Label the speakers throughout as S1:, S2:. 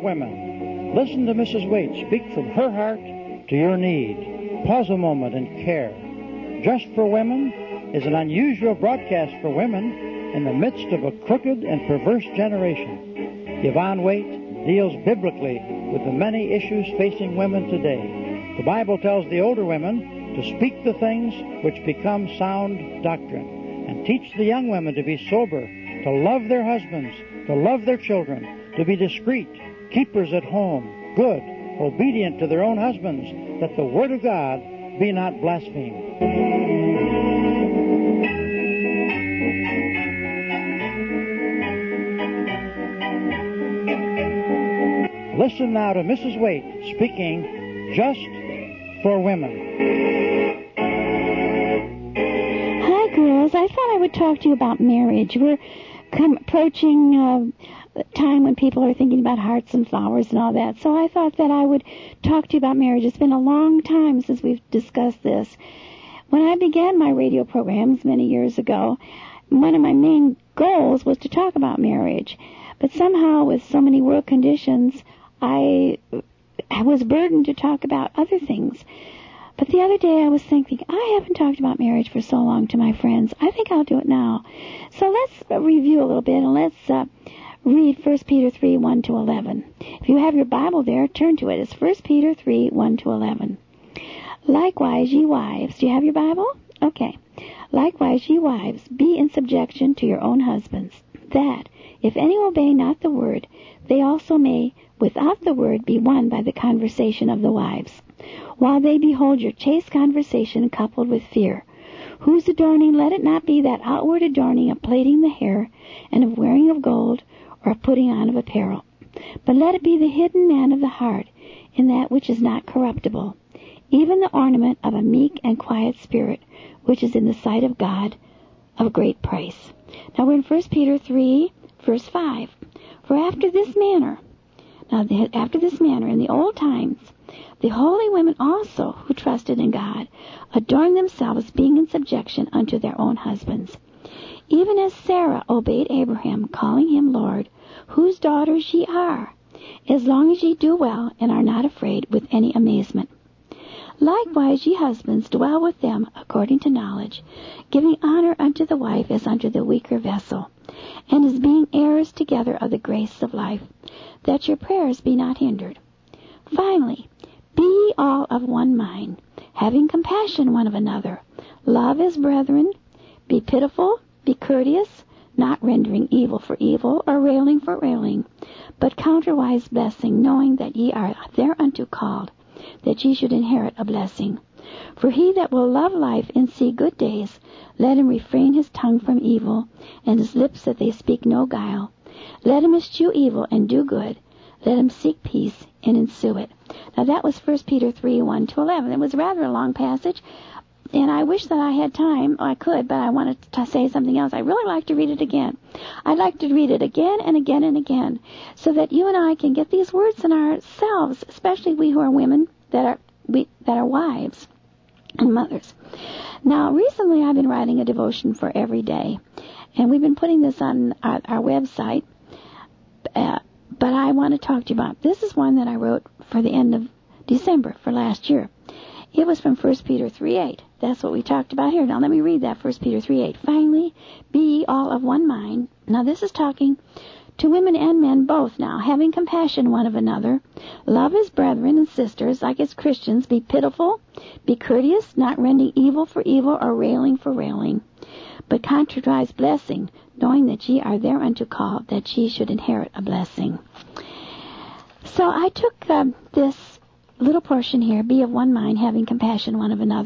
S1: women. Listen to Mrs. Waite speak from her heart to your need. Pause a moment and care. Just for Women is an unusual broadcast for women in the midst of a crooked and perverse generation. Yvonne Waite deals biblically with the many issues facing women today. The Bible tells the older women to speak the things which become sound doctrine, and teach the young women to be sober, to love their husbands, to love their children, to be discreet, keepers at home, good, obedient to their own husbands, that the Word of God be not blasphemed. Listen now to Mrs. Waite speaking just for women.
S2: Hi, girls. I thought I would talk to you about marriage. We're approaching a time when people are thinking about hearts and flowers and all that. So I thought that I would talk to you about marriage. It's been a long time since we've discussed this. When I began my radio programs many years ago, one of my main goals was to talk about marriage. But somehow, with so many world conditions, I was burdened to talk about other things. But the other day I was thinking, I haven't talked about marriage for so long to my friends. I think I'll do it now. So let's review a little bit, and let's read 1 Peter 3, 1 to 11. If you have your Bible there, turn to it. It's 1 Peter 3, 1 to 11. Likewise, ye wives. Do you have your Bible? Okay. Likewise, ye wives, be in subjection to your own husbands, that, if any obey not the word, they also may, without the word, be won by the conversation of the wives, while they behold your chaste conversation coupled with fear, whose adorning let it not be that outward adorning of plaiting the hair, and of wearing of gold, or of putting on of apparel, but let it be the hidden man of the heart, in that which is not corruptible, even the ornament of a meek and quiet spirit, which is in the sight of God of great price. Now we're in 1 Peter 3, verse 5. For after this manner, in the old times, the holy women also, who trusted in God, adorned themselves, being in subjection unto their own husbands. Even as Sarah obeyed Abraham, calling him Lord, whose daughters ye are, as long as ye do well, and are not afraid with any amazement. Likewise ye husbands, dwell with them according to knowledge, giving honor unto the wife as unto the weaker vessel, and as being heirs together of the grace of life, that your prayers be not hindered. Finally, be ye all of one mind, having compassion one of another. Love as brethren. Be pitiful, be courteous, not rendering evil for evil, or railing for railing, but counterwise blessing, knowing that ye are thereunto called, that ye should inherit a blessing. For he that will love life and see good days, let him refrain his tongue from evil, and his lips that they speak no guile. Let him eschew evil and do good. Let him seek peace and ensue it. Now that was 1 Peter 3, 1 to 11. It was rather a long passage, and I wish that I had time. I could, but I wanted to say something else. I'd really like to read it again. I'd like to read it again and again and again, so that you and I can get these words in ourselves, especially we who are women that are wives and mothers. Now, recently I've been writing a devotion for every day, and we've been putting this on our website, but I want to talk to you about. This is one that I wrote for the end of December for last year. It was from 1 Peter 3:8. That's what we talked about here. Now let me read that, 1 Peter 3:8. Finally, be ye all of one mind. Now this is talking to women and men both now, having compassion one of another. Love as brethren and sisters, like as Christians. Be pitiful, be courteous, not rending evil for evil or railing for railing, but contrariwise blessing, knowing that ye are thereunto called, that ye should inherit a blessing. So I took this little portion here, be of one mind, having compassion one of another, ...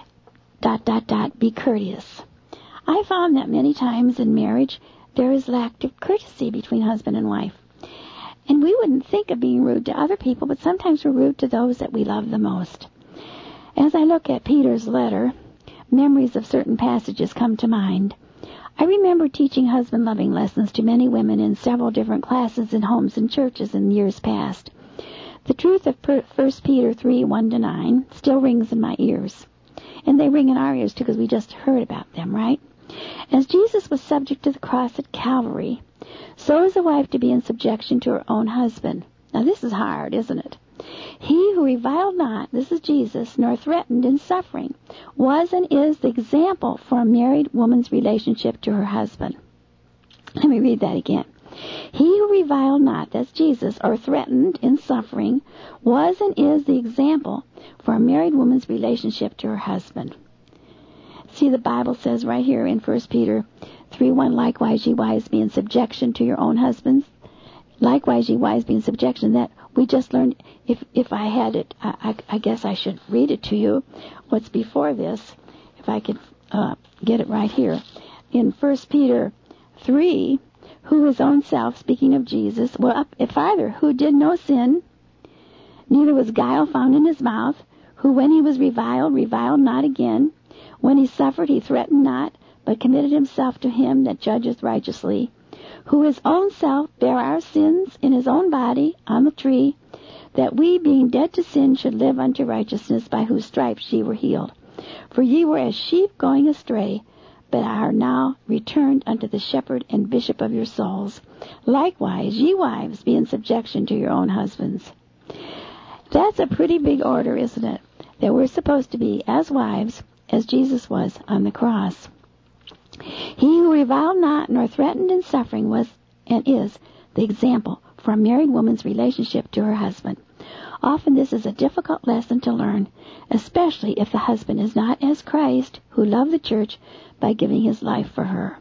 S2: be courteous. I found that many times in marriage there is lack of courtesy between husband and wife. And we wouldn't think of being rude to other people, but sometimes we're rude to those that we love the most. As I look at Peter's letter, memories of certain passages come to mind. I remember teaching husband-loving lessons to many women in several different classes in homes and churches in years past. The truth of 1 Peter 3, 1 to 9 still rings in my ears. And they ring in our ears, too, because we just heard about them, right? As Jesus was subject to the cross at Calvary, so is a wife to be in subjection to her own husband. Now this is hard, isn't it? He who reviled not, this is Jesus, nor threatened in suffering, was and is the example for a married woman's relationship to her husband. Let me read that again. He who reviled not, that's Jesus, or threatened in suffering, was and is the example for a married woman's relationship to her husband. See, the Bible says right here in 1 Peter 3:1, likewise ye wives be in subjection to your own husbands. Likewise ye wives be in subjection. That we just learned. If I had it, I guess I should read it to you. What's before this, if I could get it right here. In 1 Peter 3, who his own self, speaking of Jesus, well, up farther, who did no sin, neither was guile found in his mouth, who when he was reviled not again, when he suffered he threatened not, but committed himself to him that judgeth righteously, who his own self bare our sins in his own body on the tree, that we, being dead to sin, should live unto righteousness, by whose stripes ye were healed. For ye were as sheep going astray, but are now returned unto the shepherd and bishop of your souls. Likewise, ye wives, be in subjection to your own husbands. That's a pretty big order, isn't it? That we're supposed to be as wives as Jesus was on the cross. He who reviled not nor threatened in suffering was and is the example for a married woman's relationship to her husband. Often this is a difficult lesson to learn, especially if the husband is not as Christ, who loved the church by giving his life for her.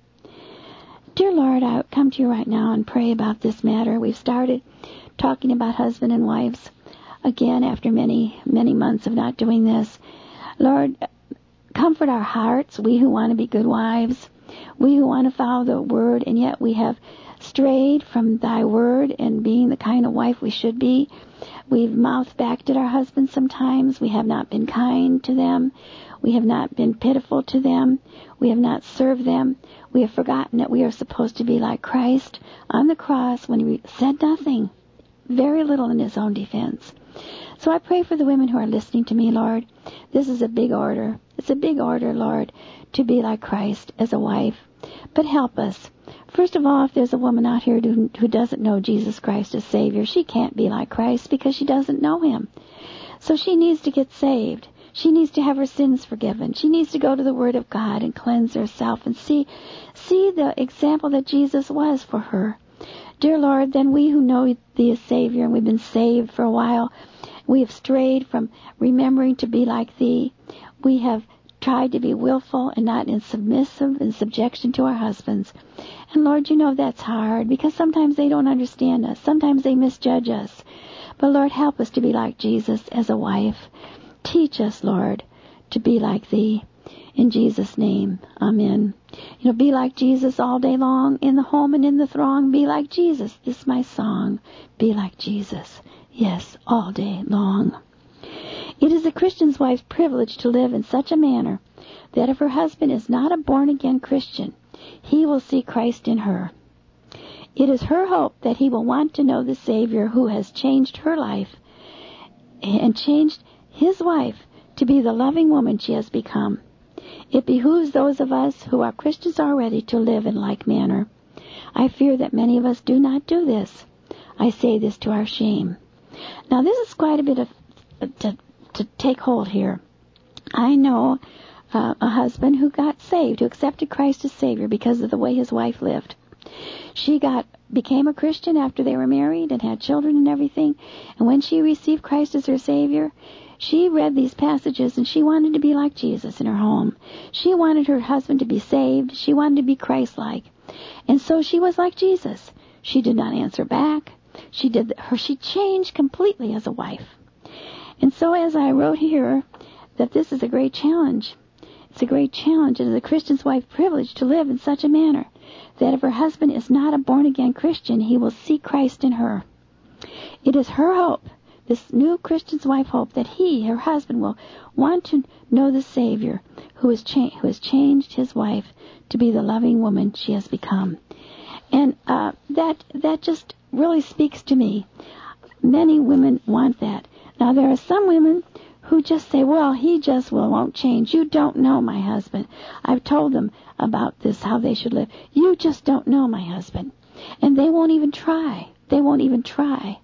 S2: Dear Lord, I come to you right now and pray about this matter. We've started talking about husband and wives again after many, many months of not doing this. Lord, comfort our hearts, we who want to be good wives, we who want to follow the word, and yet we have strayed from thy word and being the kind of wife we should be. We've mouth-backed at our husbands sometimes. We have not been kind to them. We have not been pitiful to them. We have not served them. We have forgotten that we are supposed to be like Christ on the cross when he said nothing, very little in his own defense. So I pray for the women who are listening to me, Lord. This is a big order. It's a big order, Lord, to be like Christ as a wife. But help us. First of all, if there's a woman out here who doesn't know Jesus Christ as Savior, she can't be like Christ because she doesn't know him. So she needs to get saved. She needs to have her sins forgiven. She needs to go to the Word of God and cleanse herself and see the example that Jesus was for her. Dear Lord, then we who know thee as Savior and we've been saved for a while, we have strayed from remembering to be like thee. We have tried to be willful and not in submissive and subjection to our husbands. And Lord, you know that's hard because sometimes they don't understand us. Sometimes they misjudge us. But Lord, help us to be like Jesus as a wife. Teach us, Lord, to be like thee. In Jesus' name, amen. Be like Jesus all day long, in the home and in the throng. Be like Jesus. This is my song. Be like Jesus. Yes, all day long. It is a Christian's wife's privilege to live in such a manner that if her husband is not a born-again Christian, he will see Christ in her. It is her hope that he will want to know the Savior who has changed her life and changed his wife to be the loving woman she has become. It behooves those of us who are Christians already to live in like manner. I fear that many of us do not do this. I say this to our shame. Now, this is quite a bit of to take hold here. I know a husband who got saved, who accepted Christ as Savior because of the way his wife lived. She became a Christian after they were married and had children and everything. And when she received Christ as her Savior, she read these passages and she wanted to be like Jesus in her home. She wanted her husband to be saved. She wanted to be Christ-like. And so she was like Jesus. She did not answer back. She changed completely as a wife. And so as I wrote here, that this is a great challenge. It's a great challenge. It is a Christian's wife's privilege to live in such a manner that if her husband is not a born-again Christian, he will see Christ in her. It is her hope, this new Christian's wife hope, that her husband, will want to know the Savior who has changed his wife to be the loving woman she has become. And that just really speaks to me. Many women want that. Now, there are some women who just say, well, he just won't change. You don't know my husband. I've told them about this, how they should live. You just don't know my husband. And they won't even try. They won't even try.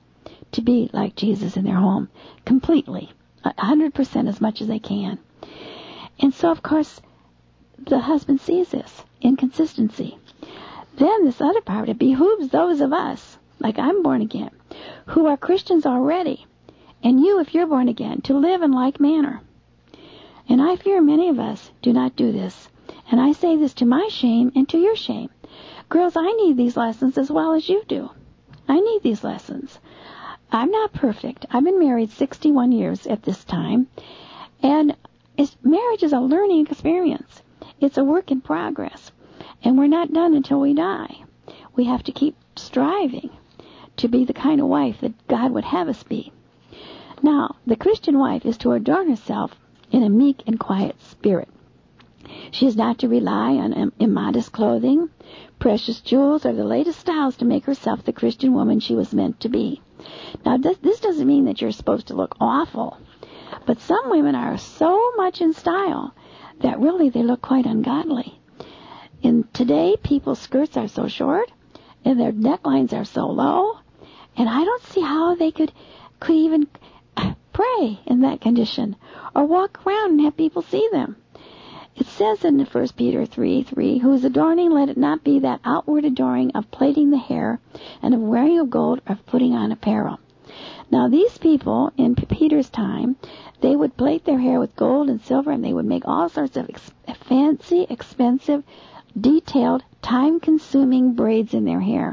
S2: to be like Jesus in their home, completely, 100% as much as they can. And so, of course, the husband sees this inconsistency. Then this other part, it behooves those of us, like I'm born again, who are Christians already, and you, if you're born again, to live in like manner. And I fear many of us do not do this. And I say this to my shame and to your shame. Girls, I need these lessons as well as you do. I need these lessons. I'm not perfect. I've been married 61 years at this time. And marriage is a learning experience. It's a work in progress. And we're not done until we die. We have to keep striving to be the kind of wife that God would have us be. Now, the Christian wife is to adorn herself in a meek and quiet spirit. She is not to rely on immodest clothing, precious jewels, or the latest styles to make herself the Christian woman she was meant to be. Now, this doesn't mean that you're supposed to look awful, but some women are so much in style that really they look quite ungodly. And today, people's skirts are so short, and their necklines are so low, and I don't see how they could even pray in that condition or walk around and have people see them. It says in 1 Peter 3:3, whose adorning, let it not be that outward adoring of plaiting the hair and of wearing of gold or of putting on apparel. Now these people in Peter's time, they would plait their hair with gold and silver, and they would make all sorts of fancy, expensive, detailed, time-consuming braids in their hair.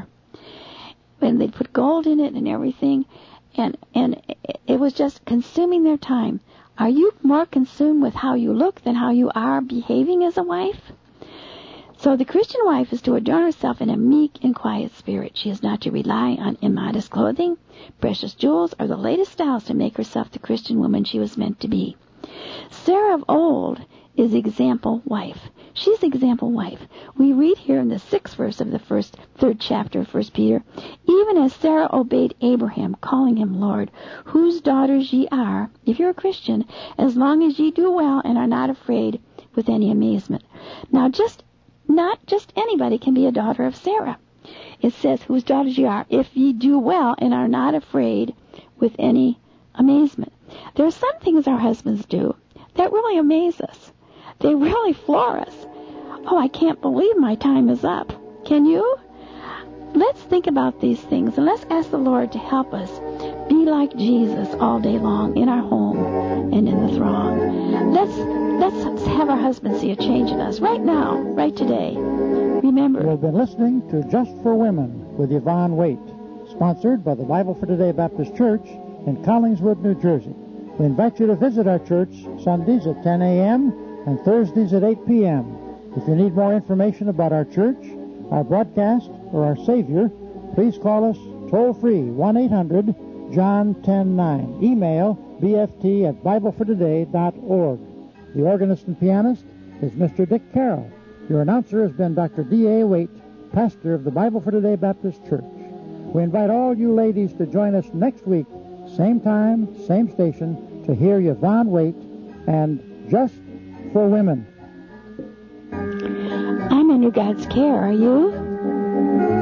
S2: And they'd put gold in it and everything, and it was just consuming their time. Are you more consumed with how you look than how you are behaving as a wife? So the Christian wife is to adorn herself in a meek and quiet spirit. She is not to rely on immodest clothing, precious jewels, or the latest styles to make herself the Christian woman she was meant to be. Sarah of old is the example wife. She's the example wife. We read here in the 6th verse of the third chapter of 1 Peter, even as Sarah obeyed Abraham, calling him Lord, whose daughters ye are, if you're a Christian, as long as ye do well and are not afraid with any amazement. Now, not just anybody can be a daughter of Sarah. It says, whose daughters ye are, if ye do well and are not afraid with any amazement. There are some things our husbands do that really amaze us. They really floor us. Oh, I can't believe my time is up. Can you? Let's think about these things, and let's ask the Lord to help us be like Jesus all day long in our home and in the throng. Let's have our husbands see a change in us right now, right today. Remember,
S1: you've been listening to Just for Women with Yvonne Waite, sponsored by the Bible for Today Baptist Church in Collingswood, New Jersey. We invite you to visit our church Sundays at 10 a.m. and Thursdays at 8 p.m. If you need more information about our church, our broadcast, or our Savior, please call us toll-free, 1-800-JOHN-109. Email bft@BibleForToday.org. The organist and pianist is Mr. Dick Carroll. Your announcer has been Dr. D.A. Waite, pastor of the Bible for Today Baptist Church. We invite all you ladies to join us next week, same time, same station, to hear Yvonne Waite and Just for Women.
S2: I'm under God's care, are you?